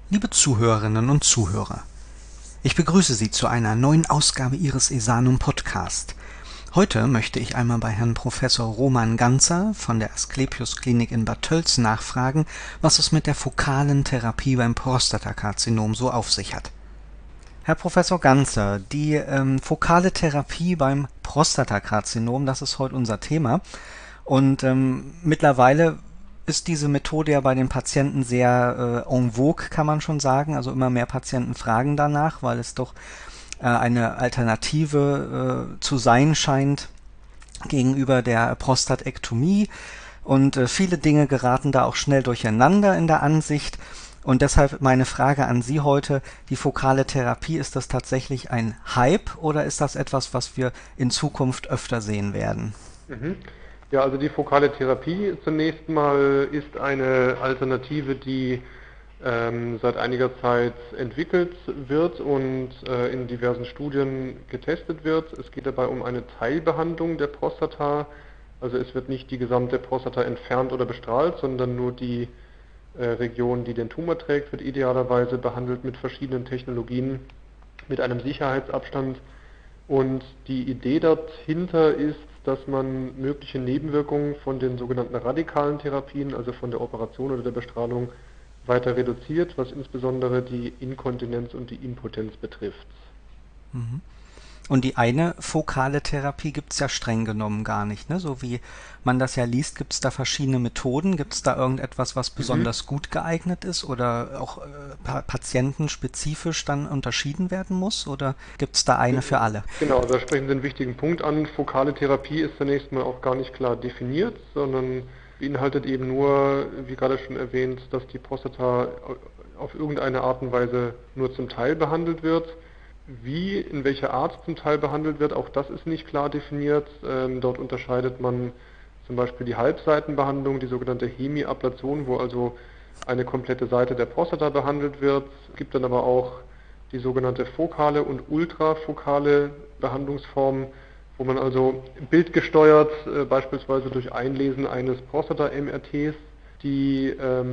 Liebe Zuhörerinnen und Zuhörer, ich begrüße Sie zu einer neuen Ausgabe Ihres Esanum Podcast. Heute möchte ich einmal bei Herrn Professor Roman Ganzer von der Asklepios Klinik in Bad Tölz nachfragen, was es mit der fokalen Therapie beim Prostatakarzinom so auf sich hat. Herr Professor Ganzer, die fokale Therapie beim Prostatakarzinom, das ist heute unser Thema. Und mittlerweile ist diese Methode ja bei den Patienten sehr en vogue, kann man schon sagen. Also immer mehr Patienten fragen danach, weil es doch eine Alternative zu sein scheint gegenüber der Prostatektomie. Und viele Dinge geraten da auch schnell durcheinander in der Ansicht. Und deshalb meine Frage an Sie heute, die fokale Therapie, ist das tatsächlich ein Hype oder ist das etwas, was wir in Zukunft öfter sehen werden? Mhm. Ja, also die fokale Therapie zunächst mal ist eine Alternative, die seit einiger Zeit entwickelt wird und in diversen Studien getestet wird. Es geht dabei um eine Teilbehandlung der Prostata. Also es wird nicht die gesamte Prostata entfernt oder bestrahlt, sondern nur die Region, die den Tumor trägt, wird idealerweise behandelt mit verschiedenen Technologien, mit einem Sicherheitsabstand. Und die Idee dahinter ist, dass man mögliche Nebenwirkungen von den sogenannten radikalen Therapien, also von der Operation oder der Bestrahlung, weiter reduziert, was insbesondere die Inkontinenz und die Impotenz betrifft. Mhm. Und die eine fokale Therapie gibt es ja streng genommen gar nicht, ne? So wie man das ja liest, gibt es da verschiedene Methoden. Gibt es da irgendetwas, was Mhm. besonders gut geeignet ist oder auch patientenspezifisch dann unterschieden werden muss? Oder gibt es da eine für alle? Genau, da sprechen Sie einen wichtigen Punkt an. Fokale Therapie ist zunächst mal auch gar nicht klar definiert, sondern beinhaltet eben nur, wie gerade schon erwähnt, dass die Prostata auf irgendeine Art und Weise nur zum Teil behandelt wird. Wie, in welcher Art zum Teil behandelt wird, auch das ist nicht klar definiert. Dort unterscheidet man zum Beispiel die Halbseitenbehandlung, die sogenannte Hemiablation, wo also eine komplette Seite der Prostata behandelt wird. Es gibt dann aber auch die sogenannte fokale und ultrafokale Behandlungsform, wo man also bildgesteuert, beispielsweise durch Einlesen eines Prostata-MRTs, die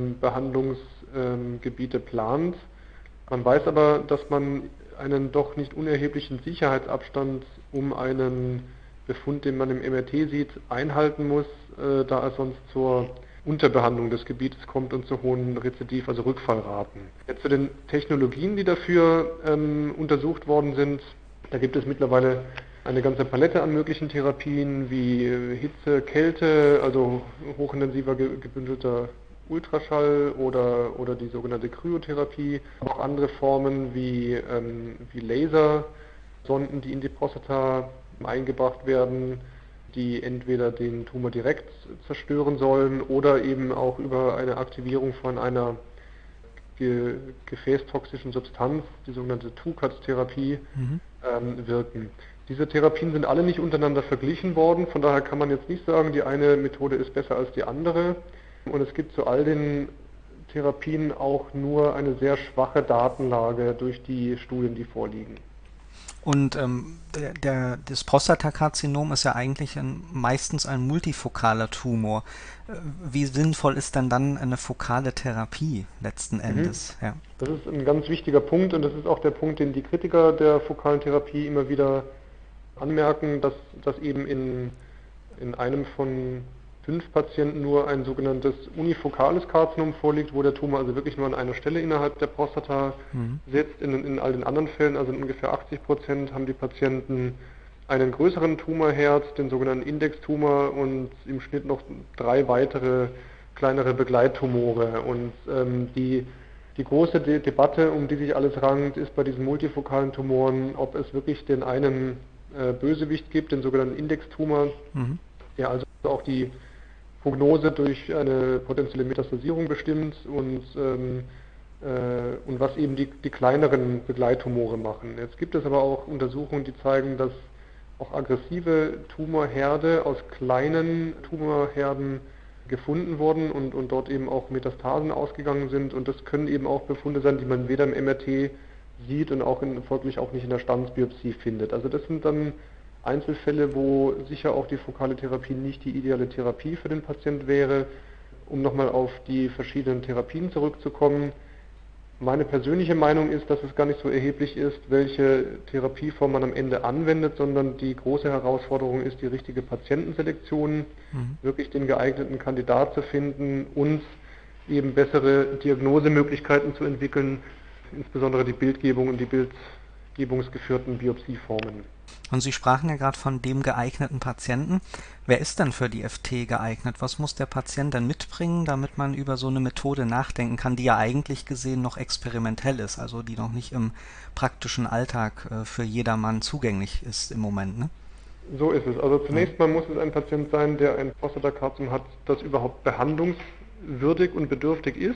Behandlungsgebiete plant. Man weiß aber, dass man einen doch nicht unerheblichen Sicherheitsabstand um einen Befund, den man im MRT sieht, einhalten muss, da es sonst zur Unterbehandlung des Gebietes kommt und zu hohen Rezidiv-, also Rückfallraten. Jetzt zu den Technologien, die dafür untersucht worden sind. Da gibt es mittlerweile eine ganze Palette an möglichen Therapien wie Hitze, Kälte, also hochintensiver gebündelter Ultraschall oder die sogenannte Kryotherapie, auch andere Formen wie Lasersonden, die in die Prostata eingebracht werden, die entweder den Tumor direkt zerstören sollen oder eben auch über eine Aktivierung von einer gefäßtoxischen Substanz, die sogenannte TUCAT-Therapie, Mhm. wirken. Diese Therapien sind alle nicht untereinander verglichen worden, von daher kann man jetzt nicht sagen, die eine Methode ist besser als die andere. Und es gibt zu all den Therapien auch nur eine sehr schwache Datenlage durch die Studien, die vorliegen. Und das Prostatakarzinom ist ja eigentlich meistens ein multifokaler Tumor. Wie sinnvoll ist denn dann eine fokale Therapie letzten Mhm. Endes? Ja. Das ist ein ganz wichtiger Punkt und das ist auch der Punkt, den die Kritiker der fokalen Therapie immer wieder anmerken, dass eben in einem von 5 Patienten nur ein sogenanntes unifokales Karzinom vorliegt, wo der Tumor also wirklich nur an einer Stelle innerhalb der Prostata Mhm. sitzt. In all den anderen Fällen, also in ungefähr 80%, haben die Patienten einen größeren Tumorherd, den sogenannten Indextumor, und im Schnitt noch 3 weitere kleinere Begleittumore. Und die große Debatte, um die sich alles rankt, ist bei diesen multifokalen Tumoren, ob es wirklich den einen Bösewicht gibt, den sogenannten Indextumor, Mhm. der also auch die Prognose durch eine potenzielle Metastasierung bestimmt und was eben die kleineren Begleittumore machen. Jetzt gibt es aber auch Untersuchungen, die zeigen, dass auch aggressive Tumorherde aus kleinen Tumorherden gefunden wurden und dort eben auch Metastasen ausgegangen sind. Und das können eben auch Befunde sein, die man weder im MRT sieht und auch folglich auch nicht in der Standsbiopsie findet. Also das sind dann Einzelfälle, wo sicher auch die fokale Therapie nicht die ideale Therapie für den Patient wäre. Um nochmal auf die verschiedenen Therapien zurückzukommen. Meine persönliche Meinung ist, dass es gar nicht so erheblich ist, welche Therapieform man am Ende anwendet, sondern die große Herausforderung ist die richtige Patientenselektion, wirklich den geeigneten Kandidat zu finden und eben bessere Diagnosemöglichkeiten zu entwickeln, insbesondere die Bildgebung und die bildgebungsgeführten Biopsieformen. Und Sie sprachen ja gerade von dem geeigneten Patienten. Wer ist denn für die FT geeignet? Was muss der Patient denn mitbringen, damit man über so eine Methode nachdenken kann, die ja eigentlich gesehen noch experimentell ist, also die noch nicht im praktischen Alltag für jedermann zugänglich ist im Moment, ne? So ist es. Also zunächst mal muss es ein Patient sein, der ein Prostatakarzinom hat, das überhaupt behandlungswürdig und bedürftig ist.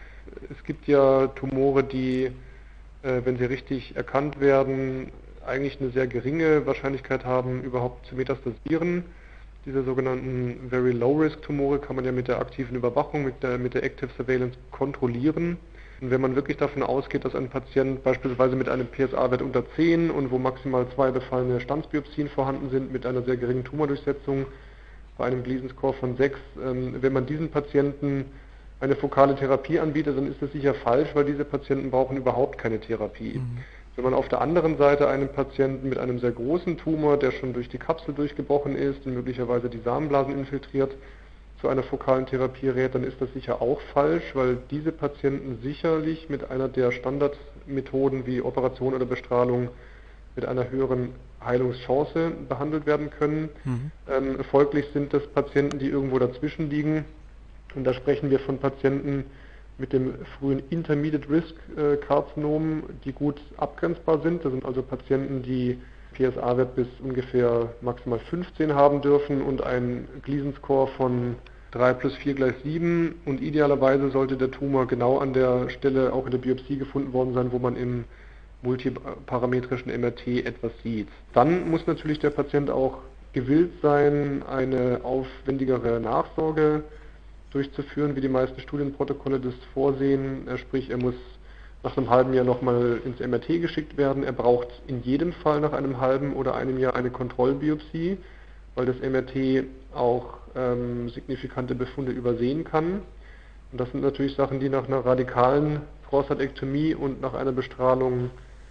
Es gibt ja Tumore, die, wenn sie richtig erkannt werden, eigentlich eine sehr geringe Wahrscheinlichkeit haben, überhaupt zu metastasieren. Diese sogenannten Very Low-Risk-Tumore kann man ja mit der aktiven Überwachung, mit der Active Surveillance kontrollieren. Und wenn man wirklich davon ausgeht, dass ein Patient beispielsweise mit einem PSA-Wert unter 10 und wo maximal 2 befallene Stanzbiopsien vorhanden sind, mit einer sehr geringen Tumordurchsetzung, bei einem Gleason-Score von 6, wenn man diesen Patienten eine fokale Therapie anbietet, dann ist das sicher falsch, weil diese Patienten brauchen überhaupt keine Therapie. Wenn man auf der anderen Seite einen Patienten mit einem sehr großen Tumor, der schon durch die Kapsel durchgebrochen ist und möglicherweise die Samenblasen infiltriert, zu einer fokalen Therapie rät, dann ist das sicher auch falsch, weil diese Patienten sicherlich mit einer der Standardmethoden wie Operation oder Bestrahlung mit einer höheren Heilungschance behandelt werden können. Folglich sind das Patienten, die irgendwo dazwischen liegen. Und da sprechen wir von Patienten mit dem frühen Intermediate Risk Karzinom, die gut abgrenzbar sind. Das sind also Patienten, die PSA-Wert bis ungefähr maximal 15 haben dürfen und ein Gleason-Score von 3 plus 4 gleich 7. Und idealerweise sollte der Tumor genau an der Stelle auch in der Biopsie gefunden worden sein, wo man im multiparametrischen MRT etwas sieht. Dann muss natürlich der Patient auch gewillt sein, eine aufwendigere Nachsorge durchzuführen, wie die meisten Studienprotokolle das vorsehen. Sprich, er muss nach einem halben Jahr nochmal ins MRT geschickt werden. Er braucht in jedem Fall nach einem halben oder einem Jahr eine Kontrollbiopsie, weil das MRT auch signifikante Befunde übersehen kann. Und das sind natürlich Sachen, die nach einer radikalen Prostatektomie und nach einer Bestrahlung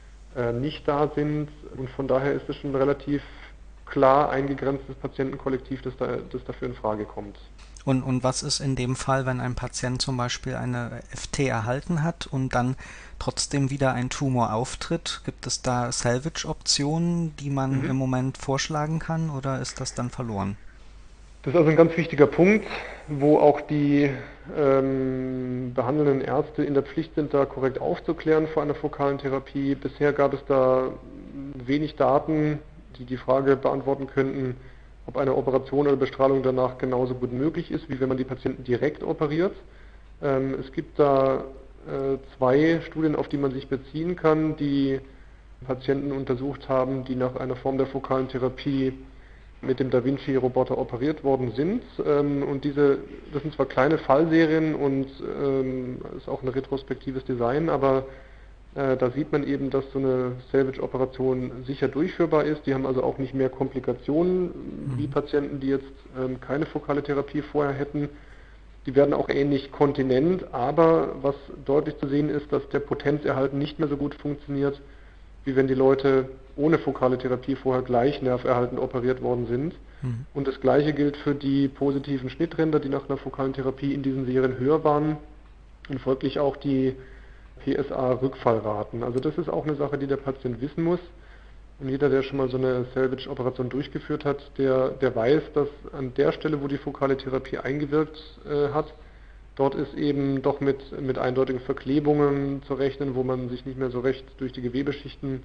nicht da sind. Und von daher ist es schon ein relativ klar eingegrenztes Patientenkollektiv, das dafür in Frage kommt. Und was ist in dem Fall, wenn ein Patient zum Beispiel eine FT erhalten hat und dann trotzdem wieder ein Tumor auftritt? Gibt es da Salvage-Optionen, die man im Moment vorschlagen kann, oder ist das dann verloren? Das ist also ein ganz wichtiger Punkt, wo auch die behandelnden Ärzte in der Pflicht sind, da korrekt aufzuklären vor einer fokalen Therapie. Bisher gab es da wenig Daten, die die Frage beantworten könnten, ob eine Operation oder Bestrahlung danach genauso gut möglich ist, wie wenn man die Patienten direkt operiert. Es gibt da 2 Studien, auf die man sich beziehen kann, die Patienten untersucht haben, die nach einer Form der fokalen Therapie mit dem Da Vinci-Roboter operiert worden sind. Und das sind zwar kleine Fallserien und ist auch ein retrospektives Design, aber da sieht man eben, dass so eine Salvage-Operation sicher durchführbar ist. Die haben also auch nicht mehr Komplikationen wie Patienten, die jetzt keine fokale Therapie vorher hätten. Die werden auch ähnlich kontinent, aber was deutlich zu sehen ist, dass der Potenzerhalt nicht mehr so gut funktioniert, wie wenn die Leute ohne fokale Therapie vorher gleich nerverhaltend operiert worden sind. Und das Gleiche gilt für die positiven Schnittränder, die nach einer fokalen Therapie in diesen Serien höher waren und folglich auch die PSA-Rückfallraten. Also das ist auch eine Sache, die der Patient wissen muss. Und jeder, der schon mal so eine Salvage-Operation durchgeführt hat, der weiß, dass an der Stelle, wo die fokale Therapie eingewirkt hat, dort ist eben doch mit eindeutigen Verklebungen zu rechnen, wo man sich nicht mehr so recht durch die Gewebeschichten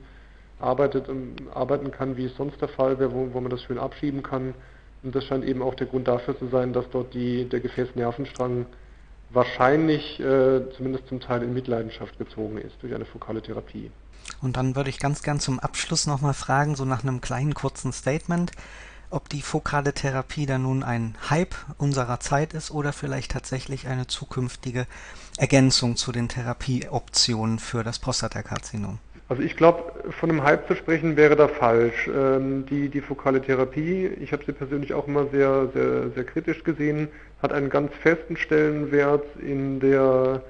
arbeiten kann, wie es sonst der Fall wäre, wo man das schön abschieben kann. Und das scheint eben auch der Grund dafür zu sein, dass dort der Gefäßnervenstrang wahrscheinlich zumindest zum Teil in Mitleidenschaft gezogen ist durch eine fokale Therapie. Und dann würde ich ganz gern zum Abschluss nochmal fragen, so nach einem kleinen kurzen Statement, ob die fokale Therapie dann nun ein Hype unserer Zeit ist oder vielleicht tatsächlich eine zukünftige Ergänzung zu den Therapieoptionen für das Prostatakarzinom. Also ich glaube, von einem Hype zu sprechen wäre da falsch. Die fokale Therapie, ich habe sie persönlich auch immer sehr, sehr, sehr kritisch gesehen, hat einen ganz festen Stellenwert in der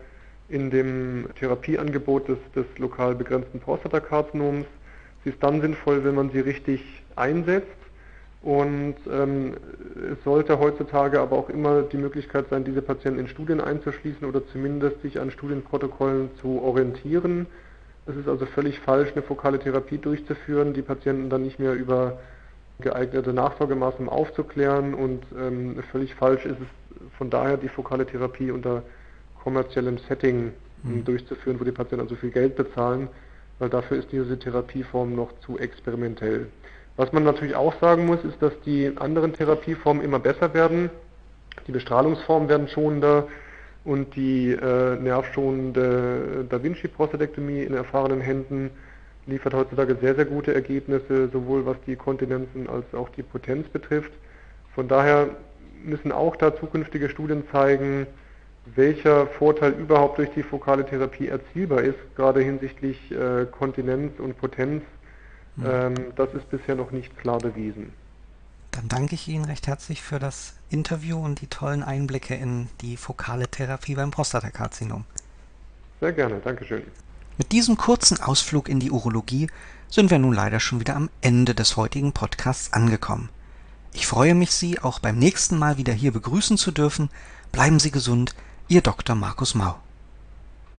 in dem Therapieangebot des lokal begrenzten Prostatakarzinoms. Sie ist dann sinnvoll, wenn man sie richtig einsetzt. Und es sollte heutzutage aber auch immer die Möglichkeit sein, diese Patienten in Studien einzuschließen oder zumindest sich an Studienprotokollen zu orientieren. Es ist also völlig falsch, eine fokale Therapie durchzuführen, die Patienten dann nicht mehr über geeignete Nachfolgemaßnahmen aufzuklären, und völlig falsch ist es von daher, die fokale Therapie unter kommerziellem Setting durchzuführen, wo die Patienten also viel Geld bezahlen, weil dafür ist diese Therapieform noch zu experimentell. Was man natürlich auch sagen muss, ist, dass die anderen Therapieformen immer besser werden. Die Bestrahlungsformen werden schonender und die nervschonende Da Vinci-Prostatektomie in erfahrenen Händen liefert heutzutage sehr, sehr gute Ergebnisse, sowohl was die Kontinenzen als auch die Potenz betrifft. Von daher müssen auch da zukünftige Studien zeigen, welcher Vorteil überhaupt durch die fokale Therapie erzielbar ist, gerade hinsichtlich Kontinenz und Potenz. Das ist bisher noch nicht klar bewiesen. Dann danke ich Ihnen recht herzlich für das Interview und die tollen Einblicke in die fokale Therapie beim Prostatakarzinom. Sehr gerne, Dankeschön. Mit diesem kurzen Ausflug in die Urologie sind wir nun leider schon wieder am Ende des heutigen Podcasts angekommen. Ich freue mich, Sie auch beim nächsten Mal wieder hier begrüßen zu dürfen. Bleiben Sie gesund, Ihr Dr. Markus Mau.